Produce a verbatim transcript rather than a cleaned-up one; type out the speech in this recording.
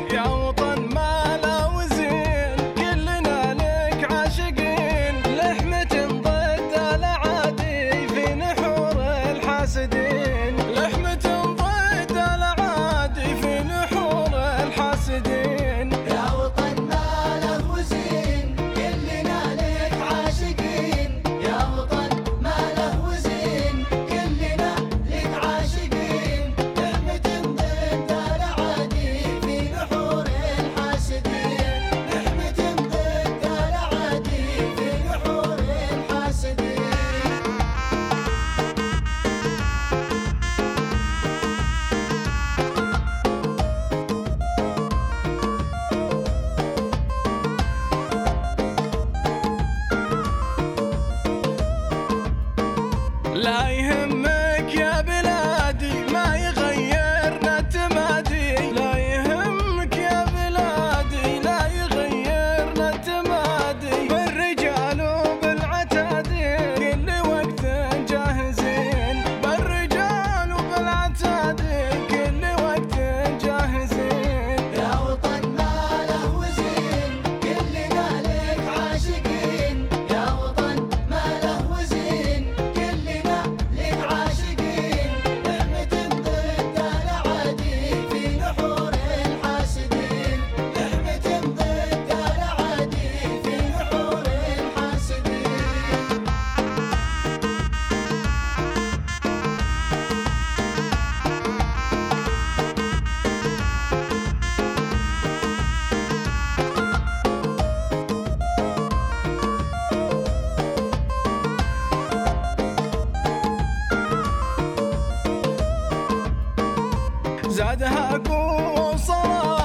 يا وطن ما له وزين كلنا لك عاشقين، لحمة ضد الأعادي في نحور الحاسدين، لحمة ضد الأعادي في نحور الحاسدين. يا وطن ما له وزين كلنا لك عاشقين، يا وطن ما له وزين كلنا لك عاشقين، لحمة ضد الأعادي في نحور الحاسدين، لحمة ضد الأعادي في نحور الحاسدين. لا يهمك يا بلادي ما يغيرنا التمادي، لا يهمك يا بلادي لا يغيرنا التمادي، بالرجال وبالعتادي كل وقت جاهزين، بالرجال وبالعتادي كل وقت جاهزين. يا وطن ما له وزين كلنا لك عاشقين، يا وطن ما له وزين كلنا لك عاشقين، لحمة ضد الأعادي في نحور الحاسدين، لحمة ضد الأعادي في نحور الحاسدين. زادها قوة وصلاة